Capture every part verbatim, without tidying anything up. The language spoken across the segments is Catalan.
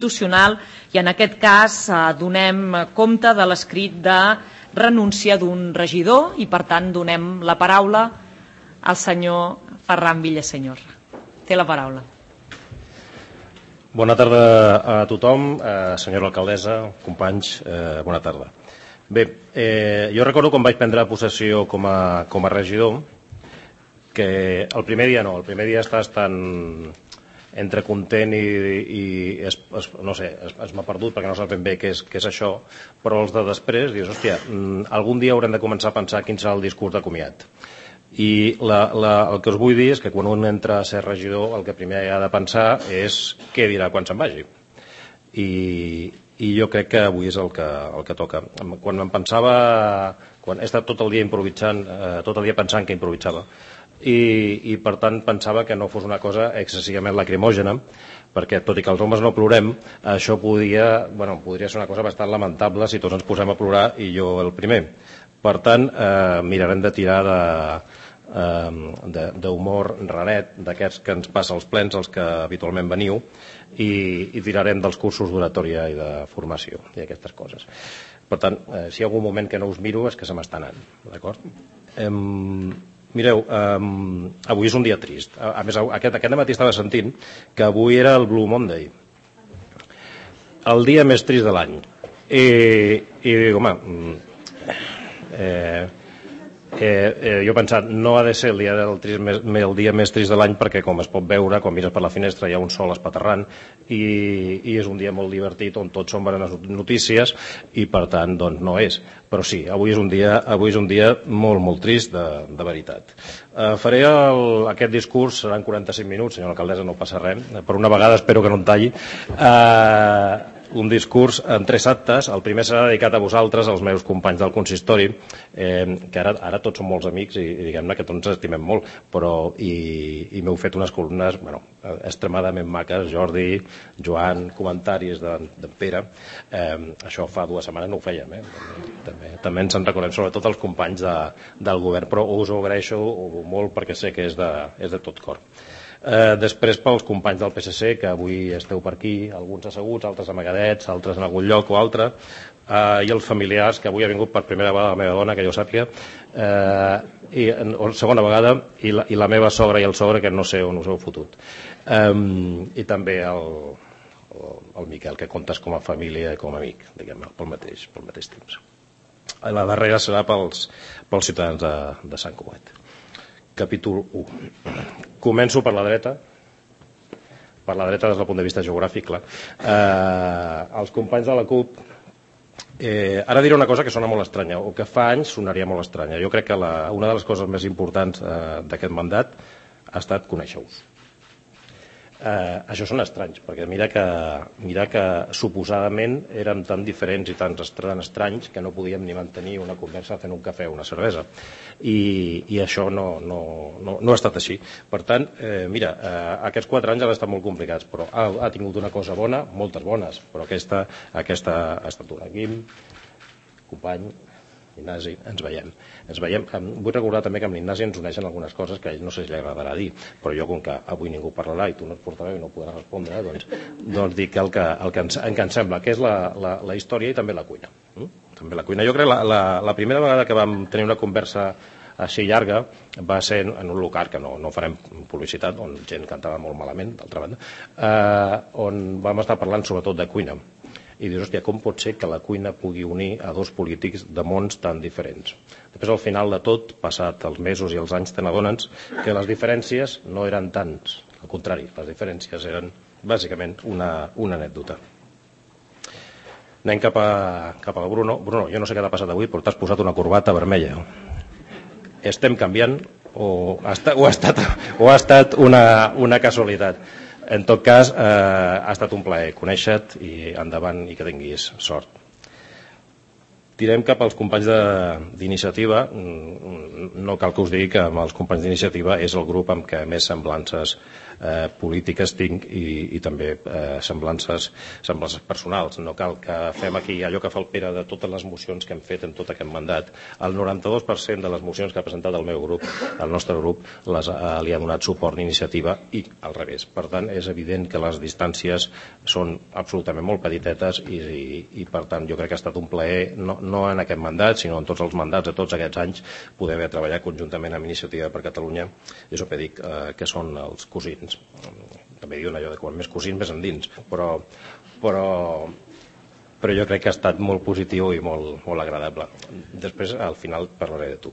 constitucional i en aquest cas donem compte de l'escrit de renúncia d'un regidor i per tant donem la paraula al senyor Ferran Villasenyor. Té la paraula. Bona tarda a tothom, eh, senyora alcaldessa, companys, eh, bona tarda. Bé, eh, jo recordo quan vaig prendre possessió com a, com a regidor que el primer dia no, el primer dia estàs tan entre content i, i es, es, no sé, es, es m'ha perdut perquè no sap ben bé què és, què és això, però els de després dius, hòstia, algun dia haurem de començar a pensar quin serà el discurs de comiat. I la, la, el que us vull dir és que quan un entra a ser regidor el que primer ha de pensar és què dirà quan se'n vagi. I, i jo crec que avui és el que, el que toca. Quan em pensava, quan he estat tot el dia improvisant, eh, tot el dia pensant que improvisava, I, i per tant pensava que no fos una cosa excessivament lacrimògena, perquè tot i que els homes no plorem, això podia, bueno, podria ser una cosa bastant lamentable si tots ens posem a plorar i jo el primer. Per tant, eh, mirarem de tirar de, eh, d'humor raret, d'aquests que ens passa als plens, els que habitualment veniu, i, i tirarem dels cursos d'oratòria i de formació i aquestes coses. Per tant, eh, si hi ha algun moment que no us miro és que se m'està anant, d'acord? Eh, Mireu, um, avui és un dia trist. A, a més, aquest, aquest matí estava sentint que avui era el Blue Monday, el dia més trist de l'any. I, i dic, home, eh, eh, eh, jo he pensat, no ha de ser el dia, del trist, el dia més trist de l'any perquè, com es pot veure, quan mires per la finestra hi ha un sol espaterrant i, i és un dia molt divertit on tots són bones notícies i, per tant, doncs no és. Però sí, avui és un dia, avui és un dia molt, molt trist, de, de veritat. Eh, faré el, aquest discurs, seran quaranta-cinc minuts, senyora alcaldessa, no passa res, per una vegada espero que no em talli. Eh, un discurs en tres actes. El primer serà dedicat a vosaltres, als meus companys del consistori, eh, que ara, ara tots som molts amics i, i diguem-ne que tots ens estimem molt, però i, i m'heu fet unes columnes bueno, extremadament maques, Jordi, Joan, comentaris d'en de Pere. Eh, això fa dues setmanes no ho fèiem, eh? També, també ens en recordem, sobretot els companys de, del govern, però us ho agraeixo molt perquè sé que és de, és de tot cor. Eh, després pels companys del P S C que avui esteu per aquí, alguns asseguts, altres amagadets, altres en algun lloc o altre, eh, i els familiars que avui ha vingut per primera vegada la meva dona, que jo sàpiga, eh, i o segona vegada, i la, i la meva sogra i el sogre que no sé on us heu fotut, eh, i també el, el Miquel, que comptes com a família i com a amic, diguem-ne, pel mateix, pel mateix temps. La darrera serà pels, pels ciutadans de, de Sant Cugat. Capítol u. Començo per la dreta, per la dreta des del punt de vista geogràfic, clar. Eh, els companys de la CUP, eh, ara diré una cosa que sona molt estranya, o que fa anys sonaria molt estranya. Jo crec que la, una de les coses més importants eh, d'aquest mandat ha estat conèixer-vos. Eh, això són estranys, perquè mira que, mira que suposadament érem tan diferents i tan estranys que no podíem ni mantenir una conversa fent un cafè o una cervesa. I, i això no, no, no, no ha estat així. Per tant, eh, mira, eh, aquests quatre anys han estat molt complicats, però ha, ha tingut una cosa bona, moltes bones, però aquesta, aquesta ha estat una. Guim, company, Ignasi, ens veiem. Ens veiem. Vull recordar també que amb l'Ignasi ens uneixen algunes coses que a ell no sé si li agradarà dir, però jo, com que avui ningú parlarà i tu no et portaràs i no podràs respondre, doncs, doncs dic el que, el que, ens, el que ens sembla, que és la, la, la història i també la cuina. Mm? També la cuina. Jo crec que la, la, la primera vegada que vam tenir una conversa així llarga va ser en un local que no, no farem publicitat, on gent cantava molt malament, d'altra banda, eh, on vam estar parlant sobretot de cuina. I dius, hòstia, com pot ser que la cuina pugui unir a dos polítics de mons tan diferents? Després, al final de tot, passat els mesos i els anys, te n'adones que les diferències no eren tants. Al contrari, les diferències eren, bàsicament, una, una anècdota. Anem cap, a, cap al Bruno. Bruno, jo no sé què t'ha passat avui, però t'has posat una corbata vermella. Estem canviant o ha estat, o ha estat, o ha estat una, una casualitat? En tot cas, eh, ha estat un plaer conèixer-te i endavant i que tinguis sort. Tirem cap als companys d'iniciativa. No cal que us digui que amb els companys d'iniciativa és el grup amb què més semblances eh, polítiques tinc i, i també eh, semblances, semblances personals. No cal que fem aquí allò que fa el Pere de totes les mocions que hem fet en tot aquest mandat. El noranta-dos per cent de les mocions que ha presentat el meu grup, el nostre grup, les, eh, li ha donat suport d'iniciativa i al revés. Per tant, és evident que les distàncies són absolutament molt petitetes i, i, i per tant jo crec que ha estat un plaer, no, no en aquest mandat, sinó en tots els mandats de tots aquests anys, poder haver treballat conjuntament amb Iniciativa per Catalunya. És el que dic, eh, que són els cosins. També diuen allò de quan més cosins més endins, però, però, però jo crec que ha estat molt positiu i molt, molt agradable. Després, al final, parlaré de tu.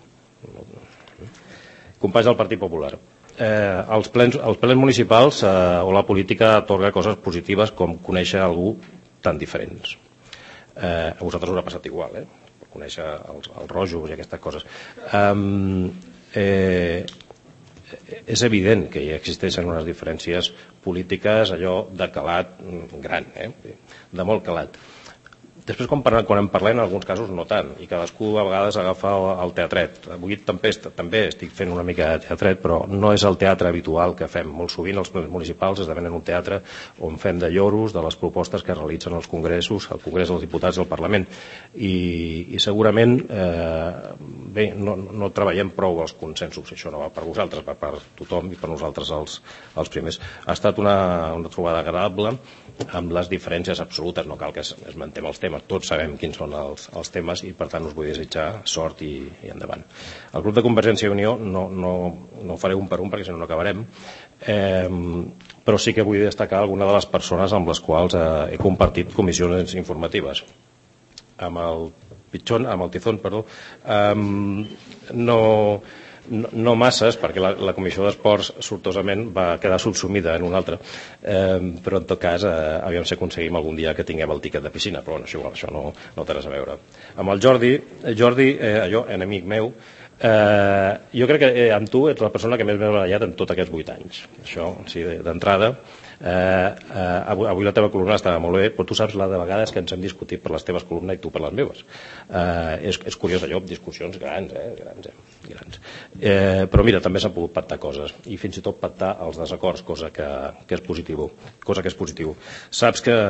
Companys del Partit Popular. Eh, els, plens, els plens municipals eh, o la política atorga coses positives com conèixer algú tan diferents. Eh, a vosaltres us ha passat igual, eh? Conèixer els, els rojos i aquestes coses. Um, eh, és evident que hi existeixen unes diferències polítiques, allò de calat gran, eh? De molt calat. Després, quan, parlem, quan en parlem, en alguns casos no tant, i cadascú a vegades agafa el teatret. Avui també, també estic fent una mica de teatret, però no és el teatre habitual que fem. Molt sovint els municipals esdevenen un teatre on fem de lloros de les propostes que realitzen els congressos, el Congrés dels Diputats del Parlament. I, i segurament eh, bé, no, no treballem prou els consensos. Això no va per vosaltres, va per tothom i per nosaltres els, els primers. Ha estat una, una trobada agradable amb les diferències absolutes. No cal que es, es mantem els temes. Tots sabem quins són els, els temes i per tant us vull desitjar sort i, i endavant. El grup de Convergència i Unió no, no, no faré un per un perquè si no no acabarem, eh, però sí que vull destacar alguna de les persones amb les quals eh, he compartit comissions informatives. Amb el Pichón, amb el Tizón, perdó, eh, no... No, no masses, perquè la, la Comissió d'Esports sortosament va quedar subsumida en una altra, eh, però en tot cas eh, aviam si aconseguim algun dia que tinguem el tíquet de piscina, però bueno, això, això no, no té res a veure. Amb el Jordi, Jordi, eh, allò, enemic meu, eh, jo crec que eh, amb tu ets la persona que més m'he barallat en tots aquests vuit anys. Això, sí, d'entrada. Eh, eh, avui, avui la teva columna estava molt bé, però tu saps la de vegades que ens hem discutit per les teves columnes i tu per les meves. Eh, és, és curiós allò, discussions grans, eh, grans, eh, grans. Eh, però mira, també s'han pogut pactar coses i fins i tot pactar els desacords, cosa que, que és positiu, cosa que és positiu. Saps que,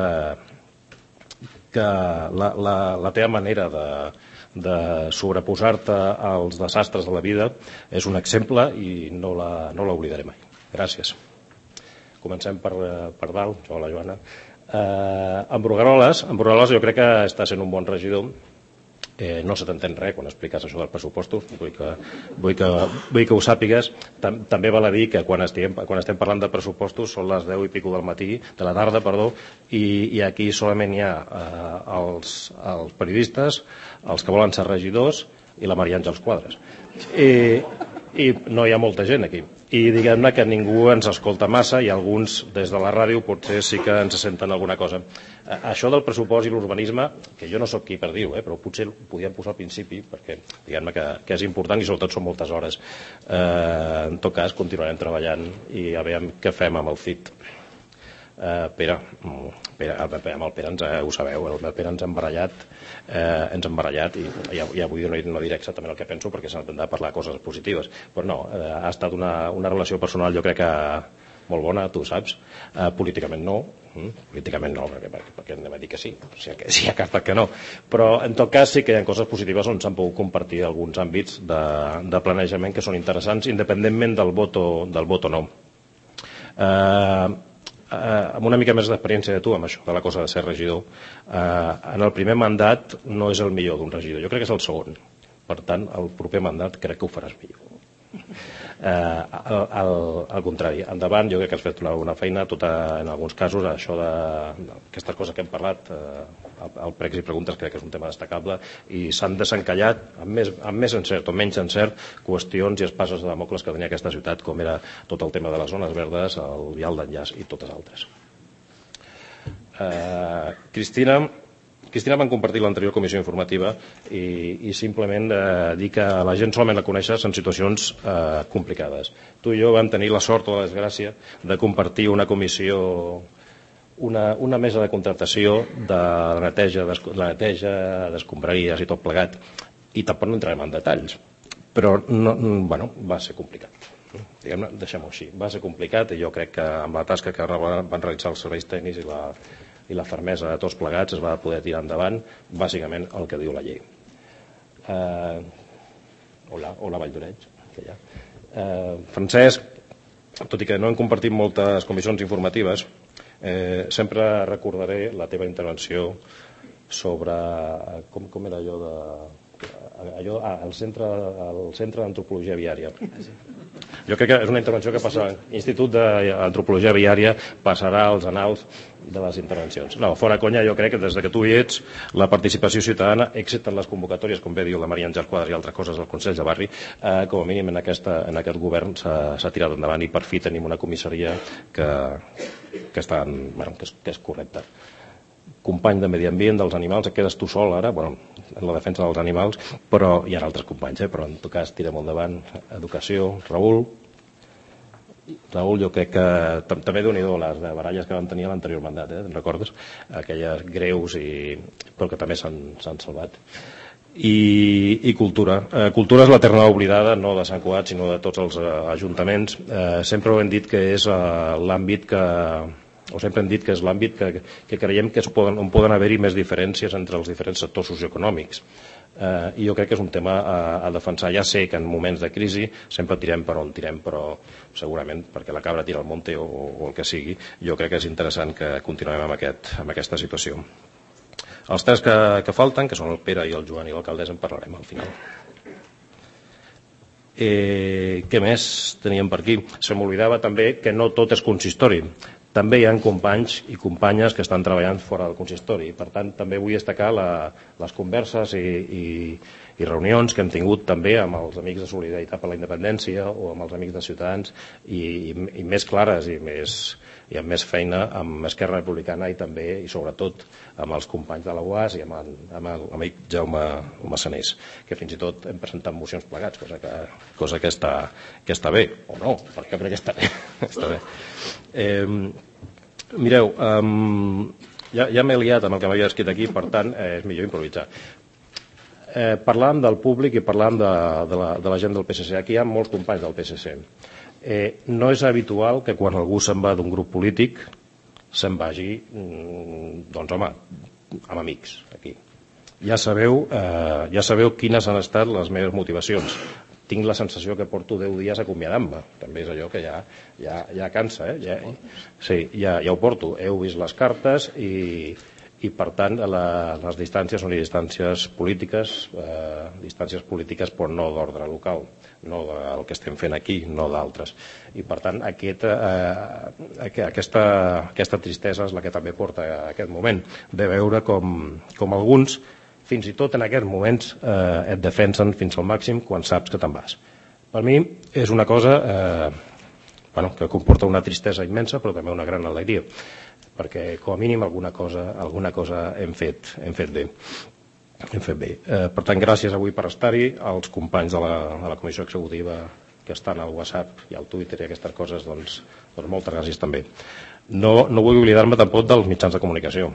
que la, la, la teva manera de, de sobreposar-te als desastres de la vida és un exemple i no la, no l'oblidaré mai. Gràcies. Comencem per, per dalt, jo, la Joana. Eh, en Brugueroles, en Brugueroles jo crec que està sent un bon regidor. Eh, no se t'entén res quan expliques això dels pressupostos, vull que, vull que, vull que ho sàpigues. Tam, també val a dir que quan estem, quan estem parlant de pressupostos són les deu i pico del matí, de la tarda, perdó, i, i aquí solament hi ha eh, els, els periodistes, els que volen ser regidors i la Maria Àngels Quadres. I, i no hi ha molta gent aquí. I diguem-ne que ningú ens escolta massa i alguns des de la ràdio potser sí que ens senten alguna cosa. Això del pressupost i l'urbanisme, que jo no sóc qui per dir-ho, eh, però potser ho podíem posar al principi perquè diguem-ne que, que és important i sobretot són moltes hores. Eh, en tot cas continuarem treballant i a veure què fem amb el C I T. Eh, Pere, Pere, amb el Pere ens, eh, ho sabeu, el Pere ens ha embarallat, eh, ens ha embarallat i ja, ja vull dir, no, no diré exactament el que penso perquè s'han de parlar coses positives, però no, eh, ha estat una, una relació personal jo crec que molt bona, tu saps, eh, políticament no, mm, políticament no, perquè, perquè, perquè anem a dir que sí, si ha, si ha cartat que no, però en tot cas sí que hi ha coses positives on s'han pogut compartir alguns àmbits de, de planejament que són interessants independentment del voto, del voto no. Eh, Eh, amb una mica més d'experiència de tu amb això de la cosa de ser regidor, eh, en el primer mandat no és el millor d'un regidor, jo crec que és el segon, per tant el proper mandat crec que ho faràs millor. Eh, al, al, al contrari, endavant, jo crec que has fet una bona feina, tota, en alguns casos això d'aquestes coses que hem parlat, eh, el pregs i preguntes crec que és un tema destacable i s'han desencallat amb més, amb més encert o menys encert qüestions i espases de Damocles que tenia aquesta ciutat, com era tot el tema de les zones verdes, el vial d'enllaç i totes altres. eh, Cristina Cristina van compartir l'anterior comissió informativa i, i simplement eh, dir que la gent solament la coneixes en situacions eh, complicades. Tu i jo vam tenir la sort o la desgràcia de compartir una comissió, una, una mesa de contractació de la neteja, la neteja d'escombraries i tot plegat, i tampoc no entrarem en detalls, però no, bueno, va ser complicat. Diguem-ne, deixem-ho així. Va ser complicat i jo crec que amb la tasca que van realitzar els serveis tècnics i la, i la fermesa de tots plegats es va poder tirar endavant bàsicament el que diu la llei. Uh, hola, hola Valldoreig. Que ja. uh, Francesc, tot i que no hem compartit moltes comissions informatives, eh, sempre recordaré la teva intervenció sobre com, com era allò de allò, ah, el centre, el centre d'antropologia viària. Jo crec que és una intervenció que passa l'Institut d'Antropologia Viària passarà als anals de les intervencions. No, fora conya, jo crec que des que tu hi ets la participació ciutadana, excepte en les convocatòries, com bé diu la Maria Àngels Quadras i altres coses dels Consells de Barri, eh, com a mínim en, aquesta, en aquest govern s'ha tirat endavant i per fi tenim una comissaria que, que, està en, bueno, que, és, que és correcta. Company de Medi Ambient, dels animals, et quedes tu sol ara, bueno, en la defensa dels animals, però hi ha altres companys, eh? Però en tot cas tirem endavant. Educació, Raül. Raül, jo crec que també déu-n'hi-do les baralles que vam tenir a l'anterior mandat, eh? Te'n recordes? Aquelles greus, i... però que també s'han salvat. I, i cultura. Eh, cultura és la terra oblidada, no de Sant Cugat, sinó de tots els eh, ajuntaments. Eh, sempre ho hem dit que és eh, l'àmbit que... o sempre hem dit que és l'àmbit que, que creiem que es poden, on poden haver-hi més diferències entre els diferents sectors socioeconòmics. Eh, I jo crec que és un tema a, a defensar. Ja sé que en moments de crisi sempre tirem per on tirem, però segurament perquè la cabra tira al monte o, o el que sigui, jo crec que és interessant que continuem amb, aquest, amb aquesta situació. Els tres que, que falten, que són el Pere i el Joan i l'alcaldessa, en parlarem al final. Eh, què més teníem per aquí? Se m'oblidava també que no tot és consistori. També hi ha companys i companyes que estan treballant fora del consistori. Per tant, també vull destacar la, les converses i, i, i reunions que hem tingut també amb els amics de Solidaritat per la Independència o amb els amics de Ciutadans i, i, i més clares i, més, i amb més feina amb Esquerra Republicana i també i sobretot amb els companys de la U A S i amb, el, amb l'amic Jaume Massanés, que fins i tot hem presentat mocions plegats, cosa que, cosa que, està, que està bé, o no, perquè crec que està bé. està bé. Eh, mireu, um, ja, ja m'he liat amb el que m'havia escrit aquí, per tant eh, és millor improvisar. Eh, parlàvem del públic i parlàvem de, de, la, de la gent del P S C. Aquí hi ha molts companys del P S C. Eh, no és habitual que quan algú se'n va d'un grup polític se'n vagi, doncs home, amb amics aquí. Ja sabeu, eh, ja sabeu quines han estat les meves motivacions. Tinc la sensació que porto deu dies acomiadant-me. També és allò que ja, ja, ja cansa. Eh? Ja, sí, ja, ja ho porto. Heu vist les cartes i, i per tant, la, les distàncies són distàncies polítiques, eh, distàncies polítiques però no d'ordre local, no del que estem fent aquí, no d'altres. I per tant, aquest, eh, aquesta, aquesta tristesa és la que també porta a aquest moment, de veure com, com alguns fins i tot en aquests moments eh, et defensen fins al màxim quan saps que te'n vas. Per mi és una cosa eh, bueno, que comporta una tristesa immensa però també una gran alegria, perquè com a mínim alguna cosa, alguna cosa hem, fet, hem fet bé. Hem fet bé. Eh, per tant, gràcies avui per estar-hi, als companys de la, de la Comissió Executiva que estan al WhatsApp i al Twitter i aquestes coses, doncs, doncs moltes gràcies també. No, no vull oblidar-me tampoc dels mitjans de comunicació.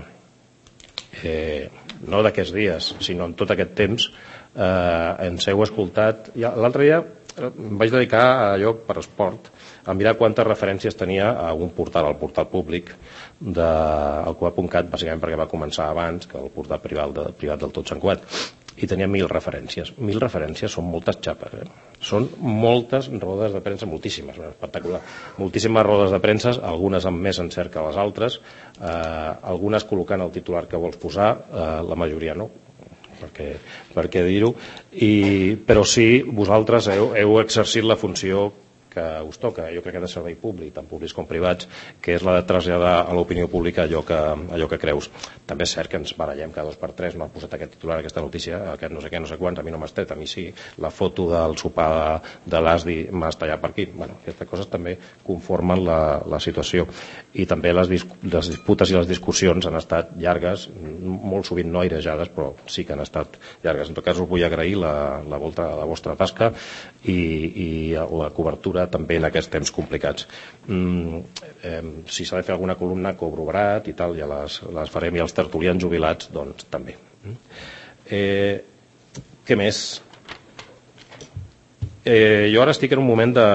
Eh, no d'aquests dies, sinó en tot aquest temps eh, ens heu escoltat. Ja, l'altre dia em vaig dedicar a allò per esport, a mirar quantes referències tenia a un portal, al portal públic del Cugat punt cat, bàsicament perquè va començar abans que el portal privat, de, privat del tot Sant Cugat, i tenia mil referències. Mil referències són moltes xapes, eh? Són moltes rodes de premsa, moltíssimes, espectacular. Moltíssimes rodes de premsa, algunes amb més encert que les altres, eh, algunes col·locant el titular que vols posar, eh, la majoria no, perquè, perquè dir-ho, però sí, vosaltres heu, heu exercit la funció que us toca, jo crec que de servei públic, tant públics com privats, que és la de traslladar a l'opinió pública allò que, allò que creus. També és cert que ens barallem cada dos per tres, no ha posat aquest titular, aquesta notícia, aquest no sé què, no sé quants, a mi no m'ha estret, a mi sí, la foto del sopar de, de l'A S D I m'ha estallat per aquí. Bueno, aquestes coses també conformen la, la situació. I també les, les disputes i les discussions han estat llargues, molt sovint no airejades, però sí que han estat llargues. En tot cas, us vull agrair la, la, volta, la vostra tasca i, i la cobertura també en aquests temps complicats. Mm, eh, si s'ha de fer alguna columna cobro barat i tal, ja les, les farem, i els tertulians jubilats, doncs també. Eh, què més? Eh, jo ara estic en un moment de,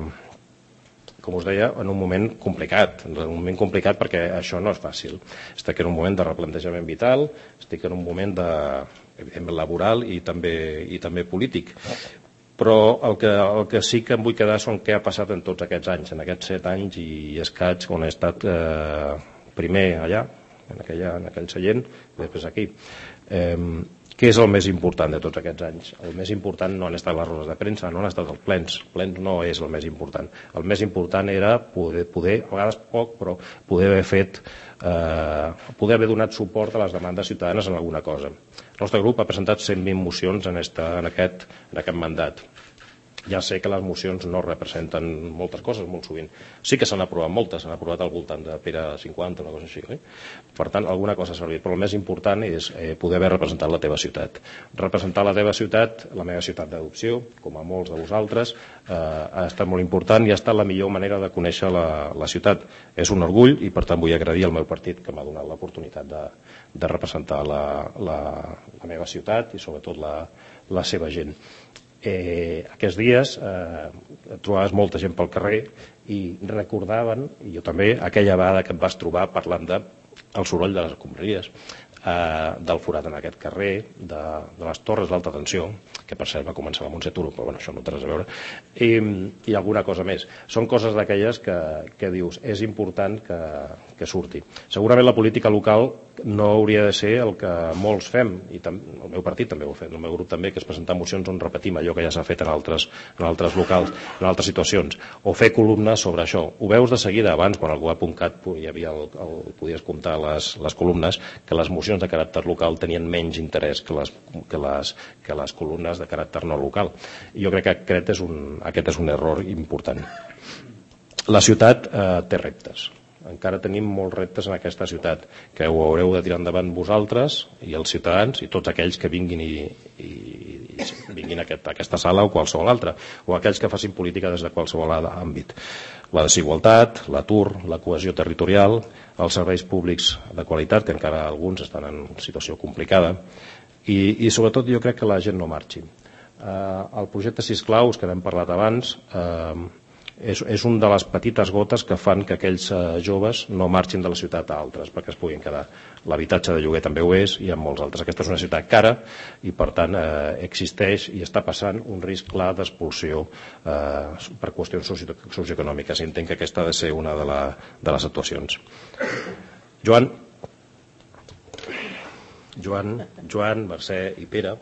com us deia, en un moment complicat, en un moment complicat perquè això no és fàcil. Estic en un moment de replantejament vital, estic en un moment de, evidentment, laboral i també, i també polític. Però el que, el que sí que em vull quedar són què ha passat en tots aquests anys, en aquests set anys i escaig on he estat eh, primer allà, en, aquella, en aquell seient, i després aquí. Eh, què és el més important de tots aquests anys? El més important no han estat les rodes de premsa, no han estat els plens. Els plens no és el més important. El més important era poder, poder a vegades poc, però poder haver fet, eh, poder haver donat suport a les demandes ciutadanes en alguna cosa. El nostre grup ha presentat cent vint mocions en, esta, en, aquest, en aquest mandat. Ja sé que les mocions no representen moltes coses, molt sovint. Sí que s'han aprovat moltes, s'han aprovat al voltant de Pere cinquanta, una cosa així. Eh? Per tant, alguna cosa ha servit, però el més important és eh, poder haver representat la teva ciutat. Representar la teva ciutat, la meva ciutat d'adopció, com a molts de vosaltres, eh, ha estat molt important i ha estat la millor manera de conèixer la, la ciutat. És un orgull i, per tant, vull agrair al meu partit que m'ha donat l'oportunitat de, de representar la, la, la meva ciutat i, sobretot, la, la seva gent. Eh, aquests dies eh, trobaves molta gent pel carrer i recordaven, i jo també, aquella vegada que em vas trobar parlant de el soroll de les escombraries, eh, del forat en aquest carrer, de, de les torres d'alta tensió, que per cert va començar la Montse Turo, però bueno, això no té res a veure, i, i alguna cosa més. Són coses d'aquelles que, que dius, és important que, que surti. Segurament la política local no hauria de ser el que molts fem, i tam, el meu partit també ho ha fet, el meu grup també, que és presentar mocions on repetim allò que ja s'ha fet en altres, en altres locals, en altres situacions, o fer columnes sobre això. Ho veus de seguida, abans, quan al web punt cat hi havia el, el, podies comptar les, les columnes, que les mocions de caràcter local tenien menys interès que les, que les, que les columnes de caràcter no local. I jo crec que aquest és un, aquest és un error important. La ciutat eh, té reptes. Encara tenim molts reptes en aquesta ciutat, que ho haureu de tirar endavant vosaltres i els ciutadans i tots aquells que vinguin i, i, i vinguin a, aquest, a aquesta sala o qualsevol altra, o aquells que facin política des de qualsevol àmbit. La desigualtat, l'atur, la cohesió territorial, els serveis públics de qualitat, que encara alguns estan en situació complicada, i, i sobretot jo crec que la gent no marxi. Eh, el projecte Sis Claus, que n'hem parlat abans, eh, És, és un de les petites gotes que fan que aquells eh, joves no marxin de la ciutat a altres perquè es puguin quedar. L'habitatge de lloguer també ho és i en molts altres. Aquesta és una ciutat cara i per tant eh, existeix i està passant un risc clar d'expulsió eh, per qüestions socio socioeconòmiques. I entenc que aquesta ha de ser una de, la, de les actuacions. Joan, Joan, Joan, Mercè i Pere.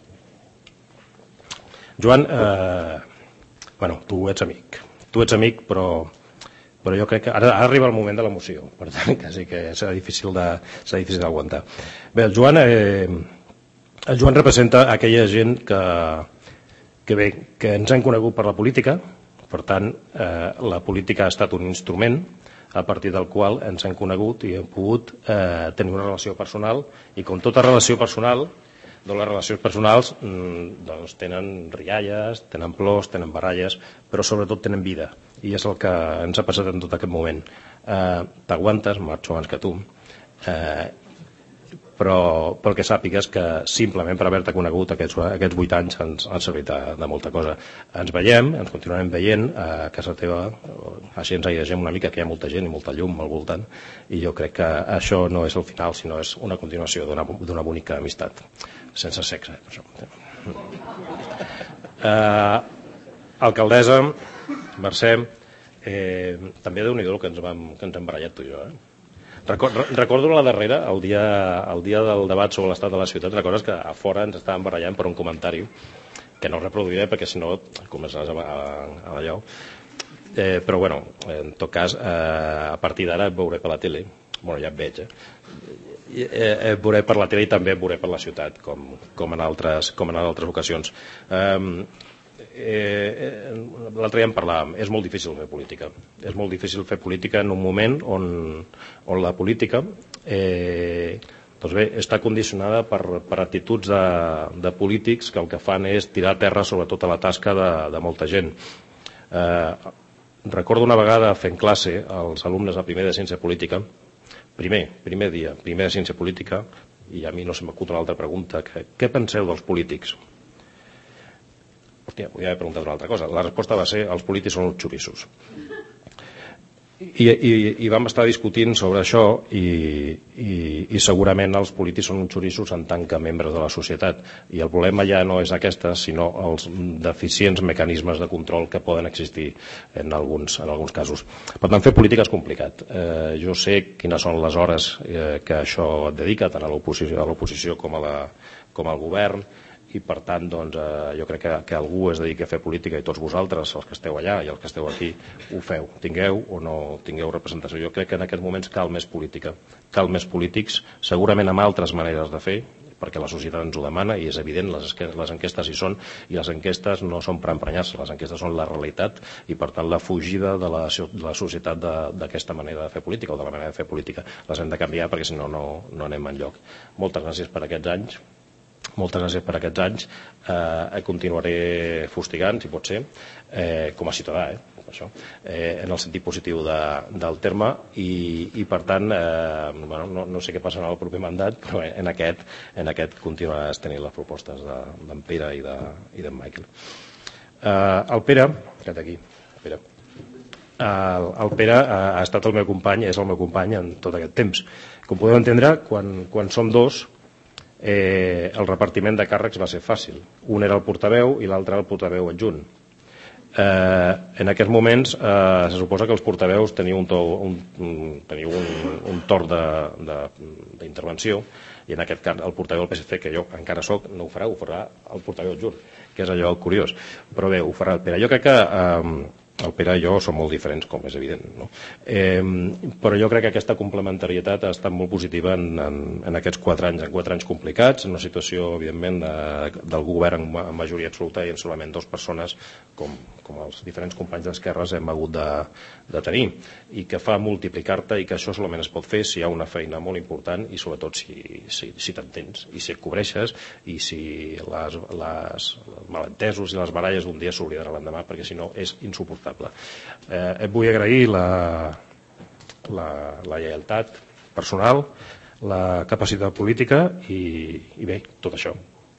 Joan, eh, bueno, tu ets amic. Tu ets amic, però, però jo crec que ara, ara arriba el moment de l'emoció, per tant, quasi que serà difícil de, serà difícil d'aguantar. Bé, el Joan, eh, el Joan representa aquella gent que, que, bé, que ens han conegut per la política, per tant, eh, la política ha estat un instrument a partir del qual ens han conegut i hem pogut eh, tenir una relació personal, i com tota relació personal, doncs les relacions personals doncs, tenen rialles, tenen plors, tenen baralles, però sobretot tenen vida, i és el que ens ha passat en tot aquest moment. Eh, T'aguantes, marxo abans que tu, eh, però, però que sàpigues que simplement per haver-te conegut aquests, aquests vuit anys ens han servit de, de molta cosa. Ens veiem, ens continuarem veient a casa teva, així ens aïdegem una mica, que hi ha molta gent i molta llum al voltant, i jo crec que això no és el final, sinó és una continuació d'una bonica amistat, sense sexe. Per això. Eh, alcaldessa, Mercè, eh, també déu-n'hi-do que ens vam, que ens hem barallat tu i jo, eh? Recordo la darrera, el dia, el dia del debat sobre l'estat de la ciutat, recordes que a fora ens estàvem barallant per un comentari que no reproduiré perquè si no començaràs a, a, a allò, eh, però bueno, en tot cas eh, a partir d'ara et veuré per la tele, bueno ja et veig, eh? eh, et veuré per la tele i també et veuré per la ciutat, com, com, en, altres, com en altres ocasions. Eh, Eh, l'altre dia en parlàvem, és molt difícil fer política, és molt difícil fer política en un moment on, on la política eh, doncs bé, està condicionada per, per actituds de, de polítics que el que fan és tirar a terra sobre tota la tasca de, de molta gent. Eh, recordo una vegada fent classe als alumnes a primer de ciència política, primer, primer dia, primer de ciència política, i a mi no se m'acut una altra pregunta, que, què penseu dels polítics? Hòstia, podria haver preguntat una altra cosa. La resposta va ser: els polítics són uns xoriços. I, i, i vam estar discutint sobre això i, i, i segurament els polítics són uns xoriços en tant que membres de la societat, i el problema ja no és aquesta, sinó els deficients mecanismes de control que poden existir en alguns, en alguns casos. Per tant, fer política és complicat. Eh, jo sé quines són les hores eh, que això et dedica, tant a l'oposició, a l'oposició com, a la, com al govern, i per tant doncs, eh, jo crec que, que algú es dediqui a fer política, i tots vosaltres, els que esteu allà i els que esteu aquí, ho feu, tingueu o no tingueu representació. Jo crec que en aquests moments cal més política, cal més polítics, segurament amb altres maneres de fer, perquè la societat ens ho demana, i és evident, les, les enquestes hi són, i les enquestes no són per emprenyar-se, les enquestes són la realitat, i per tant la fugida de la, de la societat d'aquesta manera de fer política, o de la manera de fer política, les hem de canviar, perquè si no, no, no anem enlloc. Moltes gràcies per aquests anys. Moltes gràcies per aquests anys. Eh, continuaré fustigant, si pot ser, eh, com a ciutadà, eh, això, eh, en el sentit positiu de, del terme, i, i per tant, eh, bueno, no, no sé què passarà en el proper mandat, però en aquest, en aquest continuaràs tenint les propostes d'en Pere i d'en de, Michael. Eh, el Pere, aquest aquí, Pere, el, el Pere ha estat el meu company, és el meu company en tot aquest temps. Com podeu entendre, quan, quan som dos, Eh, el repartiment de càrrecs va ser fàcil. Un era el portaveu i l'altre el portaveu adjunt. Eh, en aquests moments eh, se suposa que els portaveus teniu un, to, un, un, teniu un, un torn d'intervenció, i en aquest cas el portaveu del P S C, que jo encara soc, no ho farà, ho farà el portaveu adjunt, que és allò curiós, però bé, ho farà el Pere. Jo crec que eh, el Pere i jo som molt diferents, com és evident, no? Eh, però jo crec que aquesta complementarietat ha estat molt positiva en, en, en aquests quatre anys, en quatre anys complicats, en una situació, evidentment, de, del govern en majoria absoluta, i en solament dues persones, com, com els diferents companys d'esquerres hem hagut de, de tenir, i que fa multiplicar-te, i que això solament es pot fer si hi ha una feina molt important, i sobretot si, si, si t'entens, i si et cobreixes, i si les, les, els malentesos i les baralles d'un dia s'oblidaran l'endemà, perquè si no és insuportable. Eh, et vull agrair la, la, la lleialtat personal, la capacitat política i, i bé, tot això.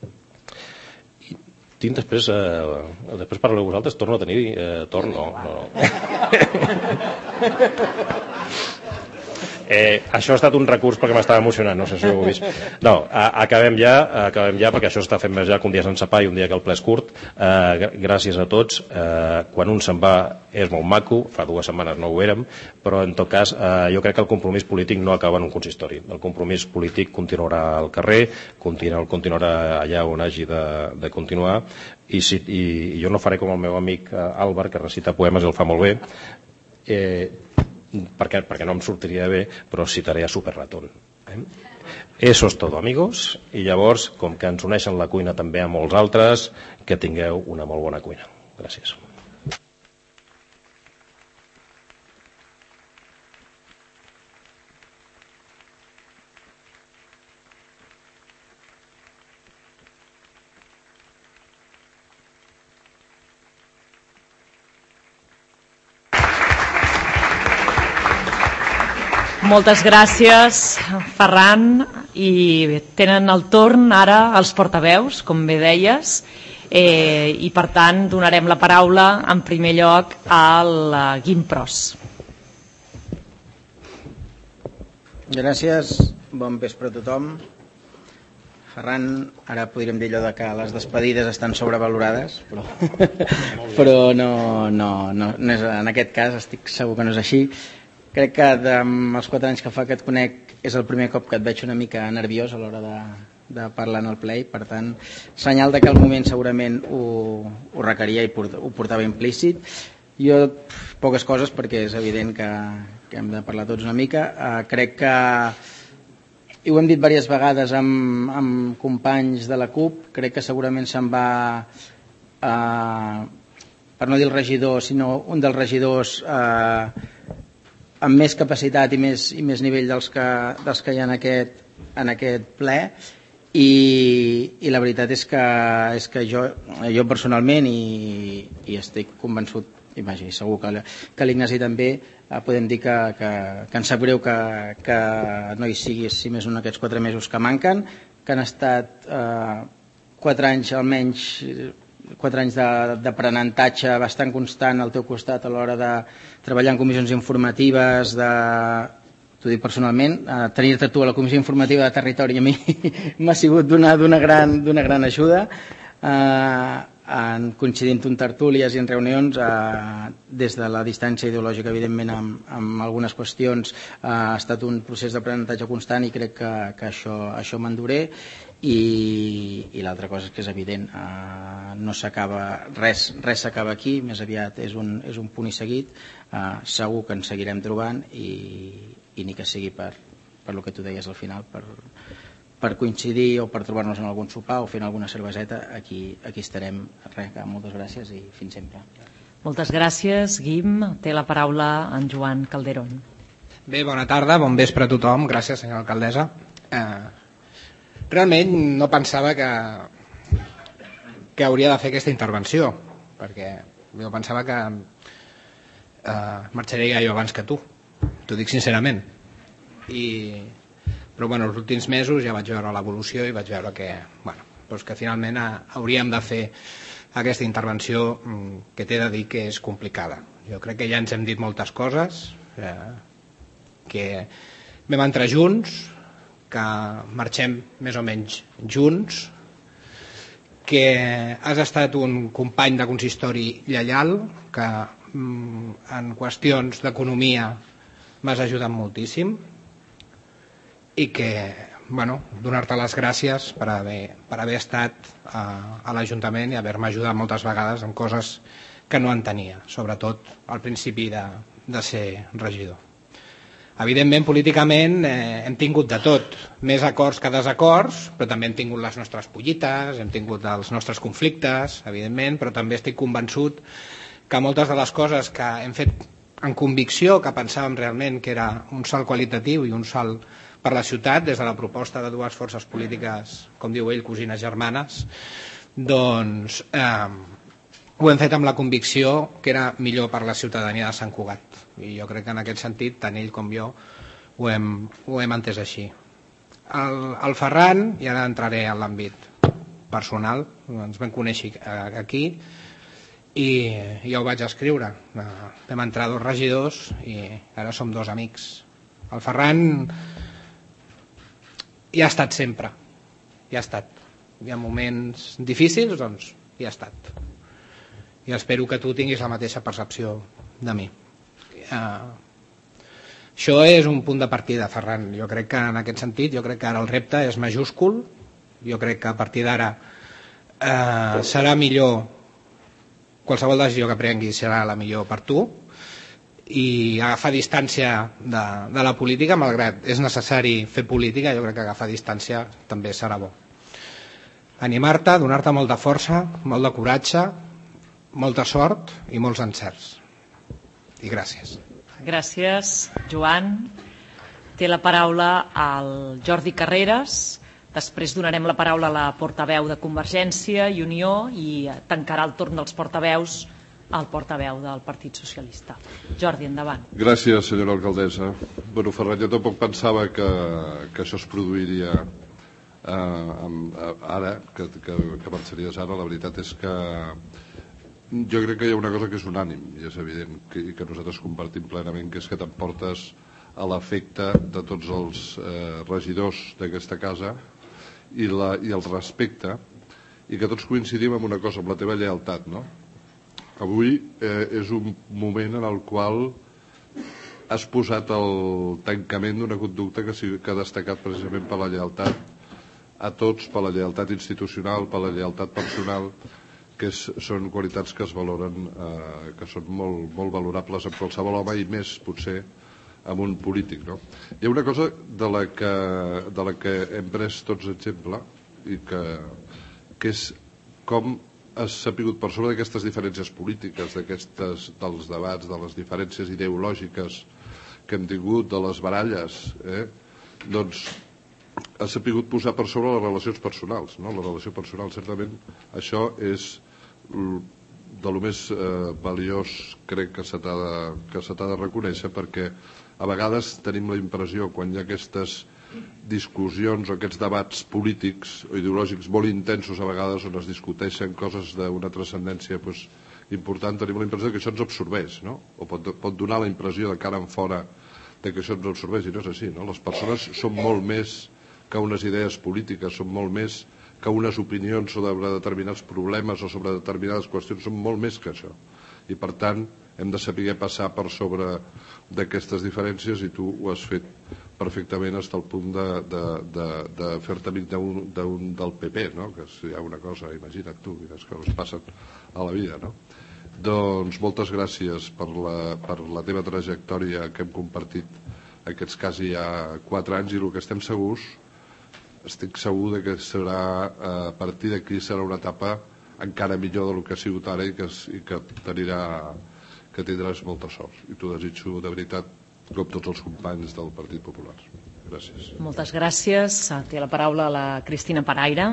I tinc després, eh, després parleu vosaltres, torno a tenir eh, torn? No, no, no. Eh, això ha estat un recurs perquè m'estava emocionant, no sé si ho heu vist. No, a, acabem ja, acabem ja, perquè això s'està fent més ja que un dia sense pa i un dia que el ple és curt. Eh, gràcies a tots. Eh, quan un se'n va és molt maco, fa dues setmanes no ho érem, però en tot cas eh, jo crec que el compromís polític no acaba en un consistori. El compromís polític continuarà al carrer, continuarà, continuarà allà on hagi de, de continuar, i, si, i, i jo no faré com el meu amic eh, Álvar, que recita poemes i el fa molt bé, eh, perquè, perquè no em sortiria bé, però citaré a Super Ratón. Eh? Eso es todo, amigos, i llavors, com que ens uneixen la cuina també a molts altres, que tingueu una molt bona cuina. Gràcies. Moltes gràcies, Ferran, i tenen el torn ara els portaveus, com bé deies, eh, i per tant donarem la paraula en primer lloc al Guim Pros. Gràcies, bon vespre a tothom. Ferran, ara podríem dir allò de que les despedides estan sobrevalorades, però, però no, no, no, no és, en aquest cas estic segur que no és així. Crec que dels quatre anys que fa que et conec és el primer cop que et veig una mica nerviós a l'hora de, de parlar en el ple, per tant, senyal de que el moment segurament ho, ho requeria i port, ho portava implícit. Jo, poques coses, perquè és evident que, que hem de parlar tots una mica. Uh, crec que, i ho hem dit diverses vegades amb, amb companys de la CUP, crec que segurament se'n va, uh, per no dir el regidor, sinó un dels regidors uh, amb més capacitat i més, i més nivell dels que, dels que hi ha en aquest, en aquest ple, i, i la veritat és que, és que jo, jo personalment, i, i estic convençut, i vaja, segur que, que l'Ignasi també, eh, podem dir que, que, que ens sap greu que, que no hi sigui, si més un, aquests quatre mesos que manquen, que han estat eh, quatre anys almenys quatre anys d'aprenentatge bastant constant al teu costat a l'hora de treballar en comissions informatives, de, t'ho dic personalment, eh, tenir-te tu a la comissió informativa de territori a mi m'ha sigut d'una gran, d'una gran ajuda. Eh, en coincidint en tertúlies i en reunions, eh, des de la distància ideològica, evidentment, amb, amb algunes qüestions, eh, ha estat un procés d'aprenentatge constant i crec que, que això, això m'enduré. I, i l'altra cosa és que és evident, eh, no s'acaba res, res s'acaba aquí, més aviat és un, és un punt i seguit. Eh, segur que ens seguirem trobant i, i ni que sigui per, per el que tu deies al final, per, per coincidir o per trobar-nos en algun sopar o fent alguna cerveseta, aquí, aquí estarem. Res, moltes gràcies i fins sempre. Moltes gràcies, Guim. Té la paraula en Joan Calderón. Bé, bona tarda, bon vespre a tothom. Gràcies, senyora alcaldessa. Eh, realment no pensava que, que hauria de fer aquesta intervenció, perquè jo pensava que eh, marxaria jo abans que tu, t'ho dic sincerament. I, però bueno, els últims mesos ja vaig veure l'evolució i vaig veure que, bueno, doncs que finalment eh, hauríem de fer aquesta intervenció que t'he de dir que és complicada. Jo crec que ja ens hem dit moltes coses, eh, que vam entrar junts, que marxem més o menys junts, que has estat un company de consistori lleial, que mm, en qüestions d'economia m'has ajudat moltíssim i que, bueno, donar-te les gràcies per haver, per haver estat a, a l'Ajuntament i haver-me ajudat moltes vegades en coses que no entenia, sobretot al principi de, de ser regidor. Evidentment, políticament eh, hem tingut de tot, més acords que desacords, però també hem tingut les nostres pollites, hem tingut els nostres conflictes, evidentment, però també estic convençut que moltes de les coses que hem fet en convicció, que pensàvem realment que era un salt qualitatiu i un salt per la ciutat, des de la proposta de dues forces polítiques, com diu ell, cosines germanes, doncs eh, ho hem fet amb la convicció que era millor per la ciutadania de Sant Cugat. I jo crec que en aquest sentit, tant ell com jo, ho hem, ho hem entès així. El, el Ferran, i ara entraré en l'àmbit personal, ens vam conèixer aquí, i jo ho vaig escriure. Vam entrar dos regidors i ara som dos amics. El Ferran hi ha estat sempre, hi ha estat. Hi ha moments difícils, doncs hi ha estat. I espero que tu tinguis la mateixa percepció de mi. Uh, això és un punt de partida, Ferran. Jo crec que en aquest sentit, jo crec que ara el repte és majúscul. Jo crec que a partir d'ara uh, serà millor, qualsevol decisió que prenguis serà la millor per tu, i agafar distància de, de la política, malgrat és necessari fer política, jo crec que agafar distància també serà bo. Animar-te, donar-te molta força, molt de coratge, molta sort i molts encerts. I gràcies. Gràcies, Joan. Té la paraula el Jordi Carreras. Després donarem la paraula a la portaveu de Convergència i Unió i tancarà el torn dels portaveus al portaveu del Partit Socialista. Jordi, endavant. Gràcies, senyora alcaldessa. Bueno, Ferran, jo tampoc pensava que, que això es produiria eh, amb, ara, que, que, que marxaries ara. La veritat és que jo crec que hi ha una cosa que és unànim i és evident que, que nosaltres compartim plenament, que és que t'emportes a l'efecte de tots els eh, regidors d'aquesta casa i, la, i el respecte, i que tots coincidim en una cosa, amb la teva lleialtat, no? Avui eh, és un moment en el qual has posat el tancament d'una conducta que, que ha destacat precisament per la lleialtat a tots, per la lleialtat institucional, per la lleialtat personal, que és, són qualitats que es valoren, eh, que són molt, molt valorables en qualsevol home i més, potser, amb un polític, no? Hi ha una cosa de la que, de la que hem pres tots exemple i que, que és com has sapigut per sobre d'aquestes diferències polítiques, d'aquestes, dels debats, de les diferències ideològiques que hem tingut, de les baralles, eh? Doncs has sapigut posar per sobre les relacions personals, no? La relació personal, certament, això és de lo més eh, valiós, crec que se t'ha de, que se t'ha de reconèixer, perquè a vegades tenim la impressió, quan hi ha aquestes discussions o aquests debats polítics o ideològics molt intensos a vegades on es discuteixen coses d'una transcendència pues, important, tenim la impressió que això ens absorbeix, no? O pot, pot donar la impressió de cara en fora de que això ens absorbeix, i no és així, no? Les persones són molt més que unes idees polítiques, són molt més que unes opinions sobre determinats problemes o sobre determinades qüestions, són molt més que això. I per tant hem de saber passar per sobre d'aquestes diferències, i tu ho has fet perfectament fins al punt de, de, de, de fer-te amic d'un, d'un del P P, no? Que si hi ha una cosa, imagina't tu, quines coses passen a la vida, no? Doncs moltes gràcies per la, per la teva trajectòria que hem compartit aquests quasi ja quatre anys, i el que estem segurs, estic segur de que serà, a partir d'aquí serà una etapa encara millor del que ha sigut ara, i que, i que, tenirà, que tindràs molta sort. I t'ho desitjo de veritat, com tots els companys del Partit Popular. Gràcies. Moltes gràcies. Té la paraula la Cristina Paraire.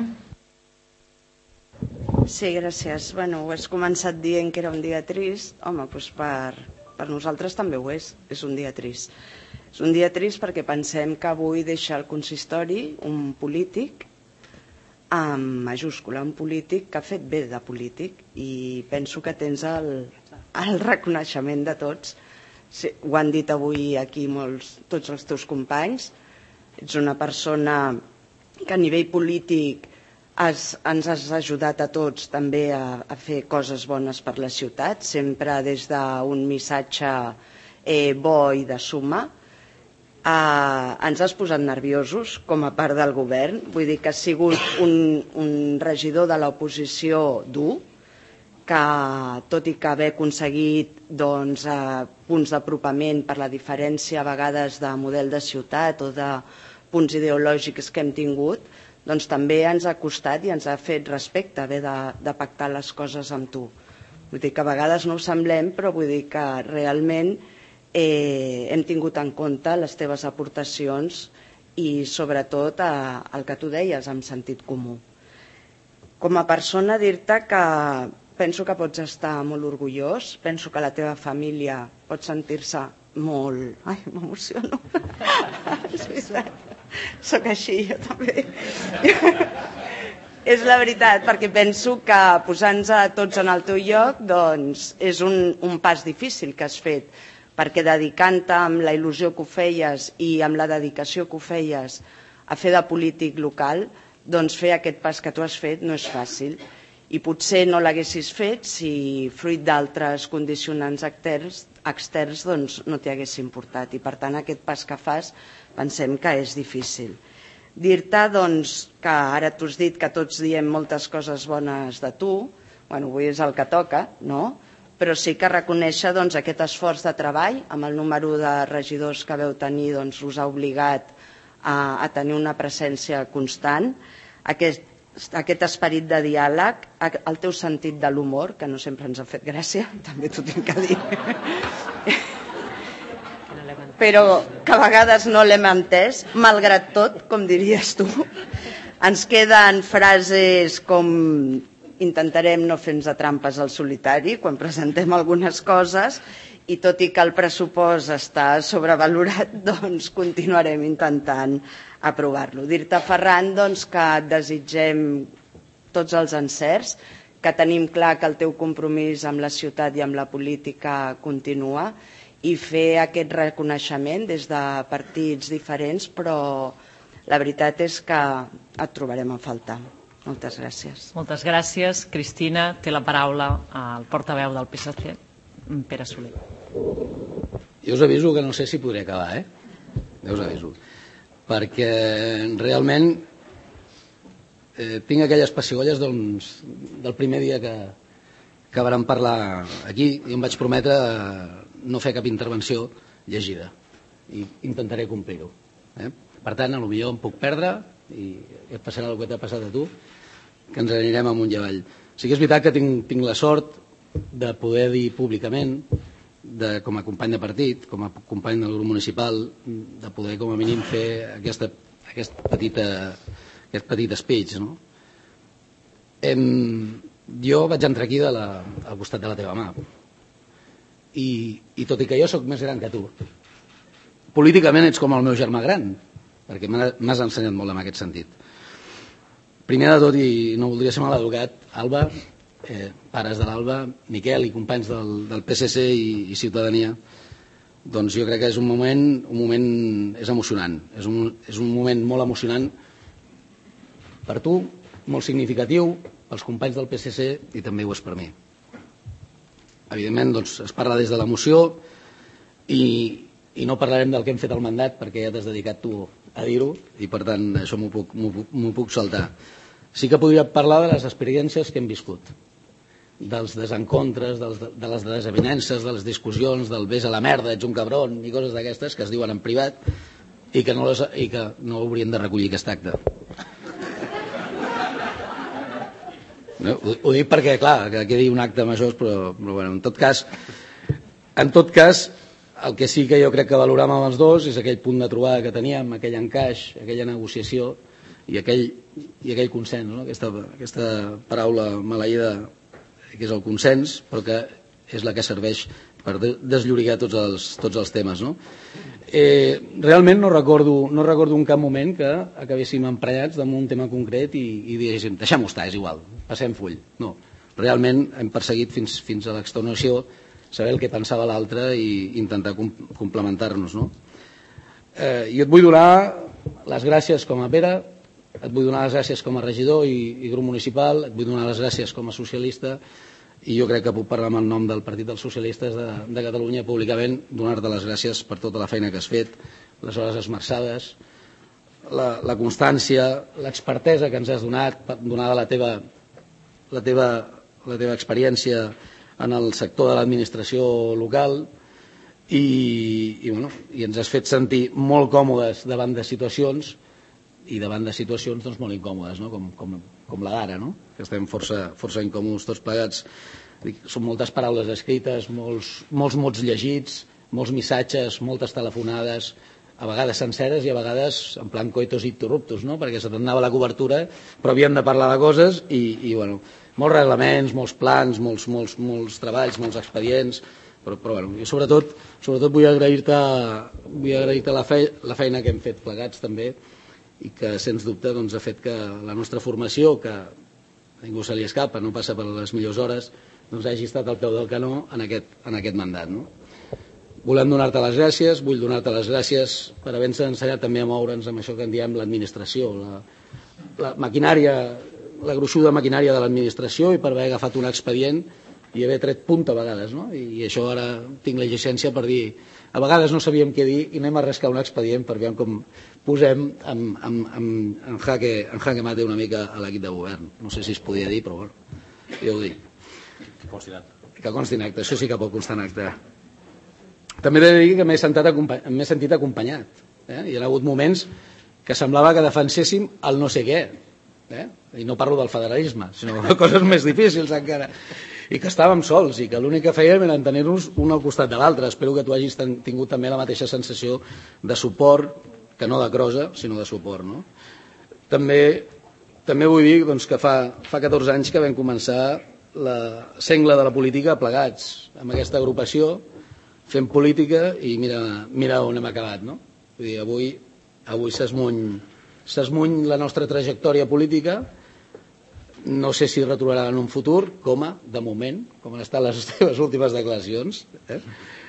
Sí, gràcies. Bueno, ho has començat dient que era un dia trist. Home, doncs per, per nosaltres també ho és. És un dia trist. És un dia trist perquè pensem que avui deixa el consistori un polític amb majúscula, un polític que ha fet bé de polític, i penso que tens el, el reconeixement de tots. Sí, ho han dit avui aquí molts, tots els teus companys. Ets una persona que a nivell polític has, ens has ajudat a tots també a, a fer coses bones per la ciutat, sempre des d'un missatge eh, bo i de suma. Uh, ens has posat nerviosos com a part del govern, vull dir que has sigut un, un regidor de l'oposició dur, que tot i que haver aconseguit doncs, uh, punts d'apropament per la diferència a vegades de model de ciutat o de punts ideològics que hem tingut, doncs també ens ha costat i ens ha fet respecte haver de, de pactar les coses amb tu. Vull dir que a vegades no ho semblem, però vull dir que realment Eh, hem tingut en compte les teves aportacions i sobretot eh, el que tu deies amb sentit comú. Com a persona dir-te que penso que pots estar molt orgullós, penso que la teva família pot sentir-se molt... Ai, m'emociono. És veritat, soc així jo també. És la veritat, perquè penso que posant-nos a tots en el teu lloc doncs és un, un pas difícil que has fet, perquè dedicant-te amb la il·lusió que ho feies i amb la dedicació que ho feies a fer de polític local, doncs fer aquest pas que tu has fet no és fàcil. I potser no l'haguessis fet si fruit d'altres condicionants externs, externs doncs no t'hi hagués importat. I per tant aquest pas que fas pensem que és difícil. Dir-te doncs, que ara t'ho has dit que tots diem moltes coses bones de tu, bueno, avui és el que toca, no? Però sí que reconèixer doncs, aquest esforç de treball amb el número de regidors que veu tenir, doncs, us ha obligat a, a tenir una presència constant, aquest, aquest esperit de diàleg, el teu sentit de l'humor, que no sempre ens ha fet gràcia, també t'ho tinc que dir, però que a vegades no l'hem entès, malgrat tot, com diries tu. Ens queden frases com intentarem no fer-nos de trampes al solitari quan presentem algunes coses, i tot i que el pressupost està sobrevalorat, doncs continuarem intentant aprovar-lo. Dir-te, Ferran, doncs, que et desitgem tots els encerts, que tenim clar que el teu compromís amb la ciutat i amb la política continua, i fer aquest reconeixement des de partits diferents, però la veritat és que et trobarem a faltar. Moltes gràcies. Moltes gràcies. Cristina, té la paraula al portaveu del P S C, Pere Soler. Jo us aviso que no sé si podré acabar, eh? Ja us aviso. Perquè realment eh, tinc aquelles pessigolles doncs, del primer dia que, que vàrem parlar aquí, i em vaig prometre no fer cap intervenció llegida. I intentaré complir-ho. Eh? Per tant, potser em puc perdre i et passarà el que t'ha passat a tu, que ens anirem amunt i avall. Sí que és veritat que tinc, tinc la sort de poder dir públicament, de, com a company de partit, com a company del grup municipal, de poder com a mínim fer aquesta, aquesta petita, aquest petit speech. No? Em, jo vaig entrar aquí de la, al costat de la teva mà. I, i tot i que jo sóc més gran que tu, políticament ets com el meu germà gran. perquè m'has ensenyat molt en aquest sentit. Primer de tot, i no voldria ser maleducat, Alba, eh, pares de l'Alba, Miquel i companys del, del P S C i, i Ciutadania, doncs jo crec que és un moment, un moment és emocionant, és un, és un moment molt emocionant per tu, molt significatiu, pels companys del P S C i també ho és per mi. Evidentment, doncs, es parla des de l'emoció i, i no parlarem del que hem fet al mandat perquè ja t'has dedicat tu a dir-ho i per tant això m'ho puc, m'ho puc saltar. Sí que podria parlar de les experiències que hem viscut, dels desencontres, dels, de les desavinences, de les discussions, del vés a la merda, ets un cabron i coses d'aquestes que es diuen en privat i que no, les, i que no haurien de recollir aquest acte. No, ho, ho dic perquè, clar, que quedi un acte major, però, però bueno, en tot cas, en tot cas, el que sí que jo crec que valoràvem amb els dos és aquell punt de trobada que teníem, aquell encaix, aquella negociació i aquell, i aquell consens, no? aquesta, aquesta paraula maleïda que és el consens, però que és la que serveix per desllorigar tots els, tots els temes. No? Eh, realment no recordo, no recordo en cap moment que acabéssim emprenyats damunt un tema concret i, i diguéssim, deixem-ho estar, és igual, passem full. No, realment hem perseguit fins, fins a l'extenuació saber el que pensava l'altre i intentar complementar-nos. No? Eh, jo et vull donar les gràcies com a Pere, et vull donar les gràcies com a regidor i, i grup municipal, et vull donar les gràcies com a socialista i jo crec que puc parlar amb el nom del Partit dels Socialistes de, de Catalunya públicament, donar-te les gràcies per tota la feina que has fet, les hores esmerçades, la, la constància, l'expertesa que ens has donat, donada la teva, la teva, la teva experiència en el sector de l'administració local i, i, bueno, i ens has fet sentir molt còmodes davant de situacions i davant de situacions doncs, molt incòmodes, no? com, com, com la d'ara, no? que estem força, força incòmodes tots plegats. Són moltes paraules escrites, molts, molts mots llegits, molts missatges, moltes telefonades, a vegades senceres i a vegades en plan coitos interruptus, no? perquè se t'anava la cobertura, però havíem de parlar de coses i, i bueno, molts reglaments, molts plans, molts, molts, molts treballs, molts expedients, però, però bueno, jo sobretot, sobretot vull agrair-te vull agrair-te la, fe, la feina que hem fet plegats també i que sens dubte doncs, ha fet que la nostra formació, que a ningú se li escapa, no passa per les millors hores, doncs hagi estat al peu del canó en aquest, en aquest mandat. No? Volem donar-te les gràcies, vull donar-te les gràcies per haver-nos ensenyat també a moure'ns amb això que en diem l'administració, la, la maquinària, la gruixuda maquinària de l'administració i per haver agafat un expedient i haver tret punta a vegades. No? I, I això ara tinc la llicència per dir a vegades no sabíem què dir i anem a rascar un expedient per veure com posem en, en, en, en, jaque, en jaque mate una mica a l'equip de govern. No sé si es podia dir, però bueno, jo ho dic. Que consti en acte. Que consti en acte, això sí que pot constar en acte. També he de dir que m'he sentit acompanyat. Eh? Hi ha hagut moments que semblava que defenséssim el no sé què. Eh? I no parlo del federalisme, sinó de coses més difícils encara. I que estàvem sols i que l'únic que fèiem era tenir-nos un al costat de l'altre. Espero que tu hagis tingut també la mateixa sensació de suport, que no de crosa, sinó de suport. No? També, també vull dir doncs, que fa, fa catorze anys que vam començar la sengla de la política plegats amb aquesta agrupació, fent política i mira, mira on hem acabat. No? Vull dir, avui avui s'esmuny s'esmuny la nostra trajectòria política. No sé si retrobarà en un futur, com a, de moment, com han estat les teves últimes declaracions. Eh?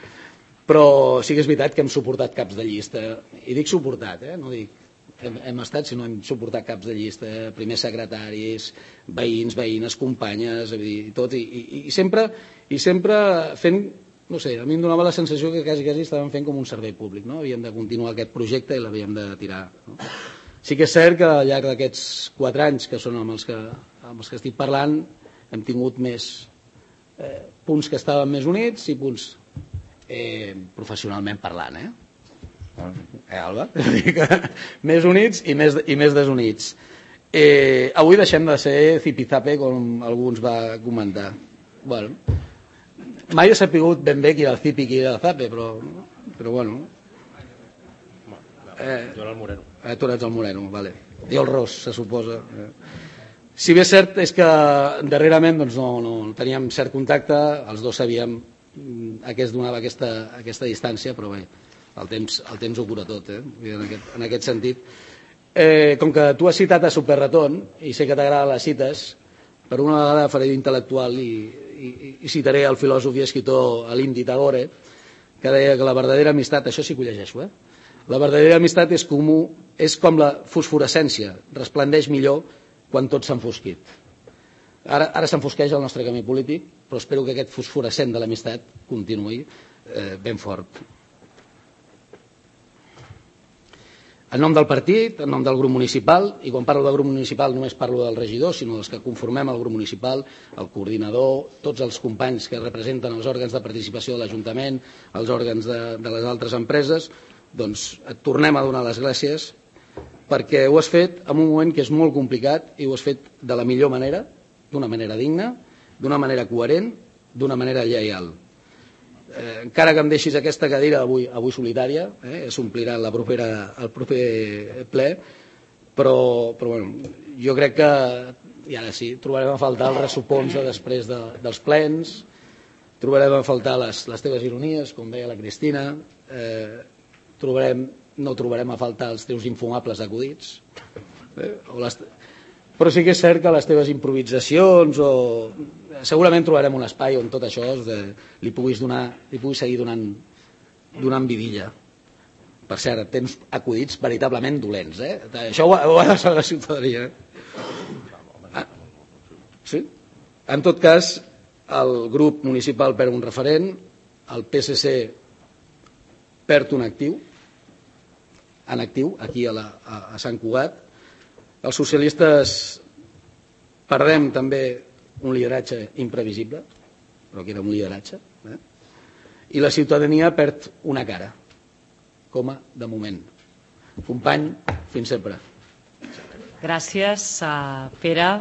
Però sí que és veritat que hem suportat caps de llista. I dic suportat, eh? no dic hem, hem estat, sinó hem suportat caps de llista, primers secretaris, veïns, veïnes, companyes, i tot. I, i, i, sempre, I sempre fent, no sé, a mi em donava la sensació que quasi, quasi estàvem fent com un servei públic. No? Havíem de continuar aquest projecte i l'havíem de tirar. No? Sí que és cert que al llarg d'aquests quatre anys que són amb els que, amb els que estic parlant hem tingut més eh, punts que estaven més units i punts eh, professionalment parlant, eh? Eh, Alba? Més units i més, i més desunits. Eh, avui deixem de ser zipizape, com alguns va comentar. Bueno, mai he sapigut ben bé qui era el zipi i qui era el zape, però, però bueno... Eh, jo era el Moreno. Eh, tu eres el Moreno, vale. I el Ros, se suposa. Eh. Si bé és cert és que darrerament doncs, no, no teníem cert contacte, els dos sabíem a què es donava aquesta, aquesta distància, però bé, el temps, el temps ho cura tot, eh? En, aquest, en aquest sentit. Eh, com que tu has citat a Superraton, i sé que t'agraden les cites, per una vegada faré d'intel·lectual i, i, i citaré el filòsof i escriptor l'indi Tagore, que deia que la verdadera amistat, això sí que ho llegeixo, eh? La verdadera amistat és, comú, és com la fosforescència, resplendeix millor quan tot s'ha enfosquit. Ara, ara s'enfosqueix el nostre camí polític, però espero que aquest fosforescent de l'amistat continuï eh, ben fort. En nom del partit, en nom del grup municipal, i quan parlo del grup municipal només parlo del regidor, sinó dels que conformem el grup municipal, el coordinador, tots els companys que representen els òrgans de participació de l'Ajuntament, els òrgans de, de les altres empreses, doncs et tornem a donar les gràcies perquè ho has fet en un moment que és molt complicat i ho has fet de la millor manera, d'una manera digna, d'una manera coherent, d'una manera lleial. Eh, encara que em deixis aquesta cadira avui, avui solitària, eh, s'omplirà la propera, el proper ple, però, però bueno, jo crec que, i ara sí, trobarem a faltar els ressupons de després de, dels plens, trobarem a faltar les, les teves ironies, com deia la Cristina, eh, trobarem, no trobarem a faltar els teus infumables acudits, eh, o les... Però sí que és cert que les teves improvisacions o... segurament trobarem un espai on tot això de... li puguis donar, li puguis seguir donant, donant vidilla. Per cert, tens acudits veritablement dolents, eh? Això ho, ho ha de saber la ciutadania. Ah, sí? En tot cas, el grup municipal perd un referent, el P S C perd un actiu, en actiu, aquí a, la, a, a Sant Cugat. Els socialistes perdem també un lideratge imprevisible, però que era un lideratge, eh? I la ciutadania perd una cara, com a de moment. Company, fins sempre. Gràcies, uh, Pere.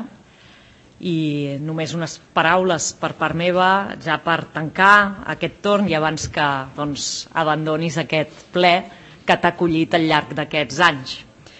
I només unes paraules per part meva, ja per tancar aquest torn i abans que doncs, abandonis aquest ple que t'ha acollit al llarg d'aquests anys.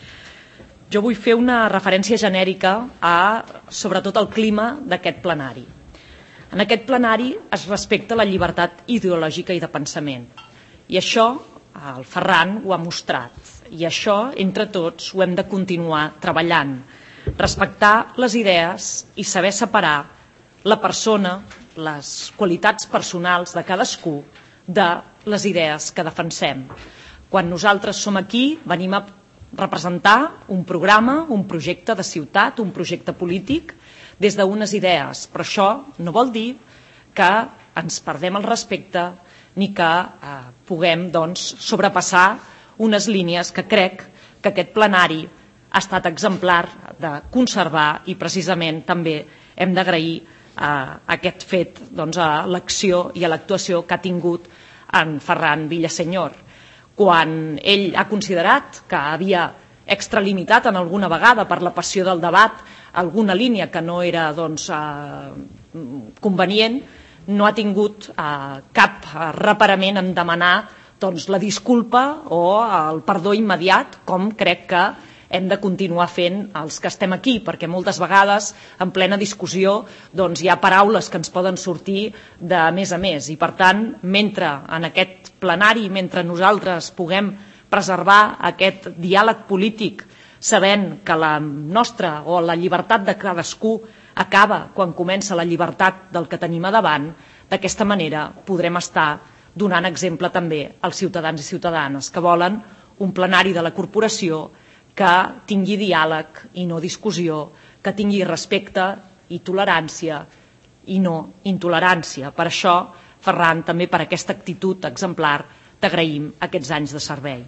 Jo vull fer una referència genèrica a, sobretot, el clima d'aquest plenari. En aquest plenari es respecta la llibertat ideològica i de pensament. I això, el Ferran ho ha mostrat. I això, entre tots, ho hem de continuar treballant. Respectar les idees i saber separar la persona, les qualitats personals de cadascú, de les idees que defensem. Quan nosaltres som aquí, venim a representar un programa, un projecte de ciutat, un projecte polític, des d'unes idees. Però això no vol dir que ens perdem el respecte ni que eh, puguem doncs, sobrepassar unes línies que crec que aquest plenari ha estat exemplar de conservar i precisament també hem d'agrair eh, aquest fet doncs, a l'acció i a l'actuació que ha tingut en Ferran Villasenyor. Quan ell ha considerat que havia extralimitat en alguna vegada per la passió del debat alguna línia que no era doncs, eh, convenient, no ha tingut eh, cap reparament en demanar doncs, la disculpa o el perdó immediat, com crec que hem de continuar fent els que estem aquí, perquè moltes vegades en plena discussió doncs, hi ha paraules que ens poden sortir de més a més i per tant, mentre en aquest plenari, mentre nosaltres puguem preservar aquest diàleg polític sabent que la nostra o la llibertat de cadascú acaba quan comença la llibertat del que tenim a davant, d'aquesta manera podrem estar donant exemple també als ciutadans i ciutadanes que volen un plenari de la corporació que tingui diàleg i no discussió, que tingui respecte i tolerància i no intolerància. Per això, Ferran, també per aquesta actitud exemplar, t'agraïm aquests anys de servei.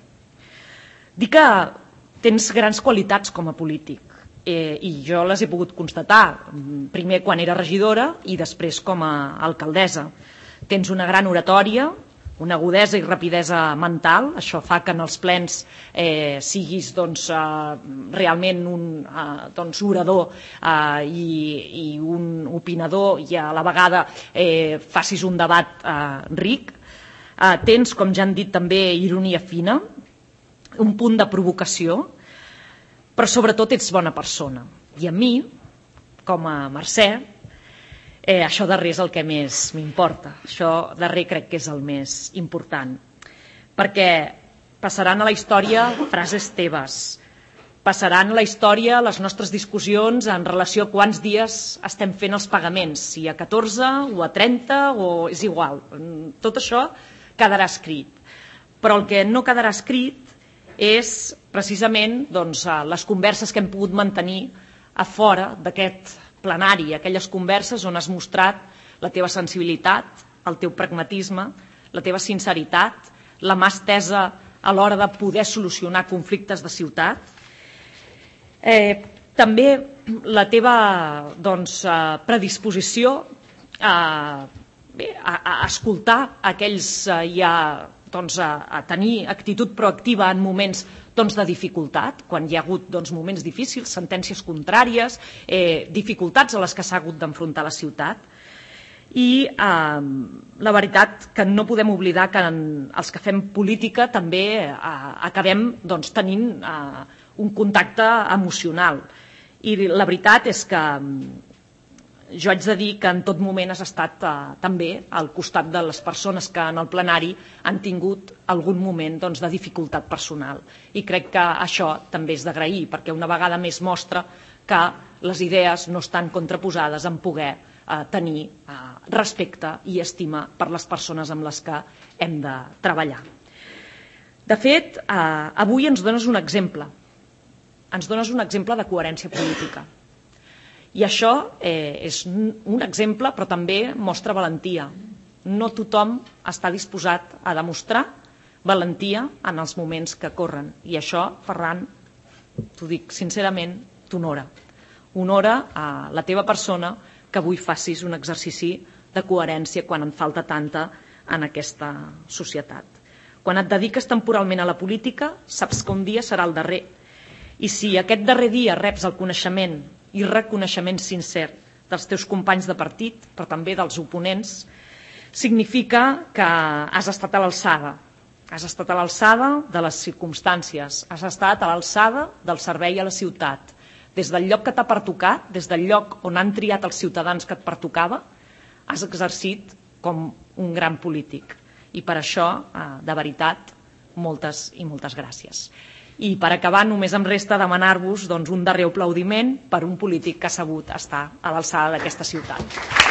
Dic que tens grans qualitats com a polític eh, i jo les he pogut constatar, primer quan era regidora i després com a alcaldessa. Tens una gran oratòria, una agudesa i rapidesa mental, això fa que en els plens eh, siguis doncs, eh, realment un eh, doncs, orador eh, i, i un opinador i a la vegada eh, facis un debat eh, ric. Eh, tens, com ja han dit també, ironia fina, un punt de provocació, però sobretot ets bona persona. I a mi, com a Mercè, Eh, això darrer és el que més m'importa. Això darrer crec que és el més important. perquè passaran a la història frases teves, passaran a la història les nostres discussions en relació a quants dies estem fent els pagaments, si a catorze o a trenta o és igual. Tot això quedarà escrit. Però el que no quedarà escrit és precisament doncs, les converses que hem pogut mantenir a fora d'aquest plenari, aquelles converses on has mostrat la teva sensibilitat, el teu pragmatisme, la teva sinceritat, la mà estesa a l'hora de poder solucionar conflictes de ciutat. Eh, també la teva doncs, predisposició a, bé, a, a escoltar aquells eh, i a, doncs, a, a tenir actitud proactiva en moments doncs, de dificultat, quan hi ha hagut doncs, moments difícils, sentències contràries, eh, dificultats a les que s'ha hagut d'enfrontar la ciutat. I eh, la veritat que no podem oblidar que en, els que fem política també eh, acabem doncs, tenint eh, un contacte emocional. I la veritat és que jo haig de dir que en tot moment has estat eh, també al costat de les persones que en el plenari han tingut algun moment doncs, de dificultat personal. I crec que això també és d'agrair, perquè una vegada més mostra que les idees no estan contraposades en poder eh, tenir eh, respecte i estima per les persones amb les que hem de treballar. De fet, eh, avui ens dones un exemple. Ens dones un exemple de coherència política. I això eh, és un exemple, però també mostra valentia. No tothom està disposat a demostrar valentia en els moments que corren. I això, Ferran, t'ho dic sincerament, t'honora. Honora a la teva persona que avui facis un exercici de coherència quan en falta tanta en aquesta societat. Quan et dediques temporalment a la política, saps que un dia serà el darrer. I si aquest darrer dia reps el coneixement i reconeixement sincer dels teus companys de partit, però també dels oponents, significa que has estat a l'alçada. Has estat a l'alçada de les circumstàncies, has estat a l'alçada del servei a la ciutat. Des del lloc que t'ha pertocat, des del lloc on han triat els ciutadans que et pertocava, has exercit com un gran polític. I per això, de veritat, moltes i moltes gràcies. I per acabar, només em resta demanar-vos doncs, un darrer aplaudiment per un polític que ha sabut estar a l'alçada d'aquesta ciutat.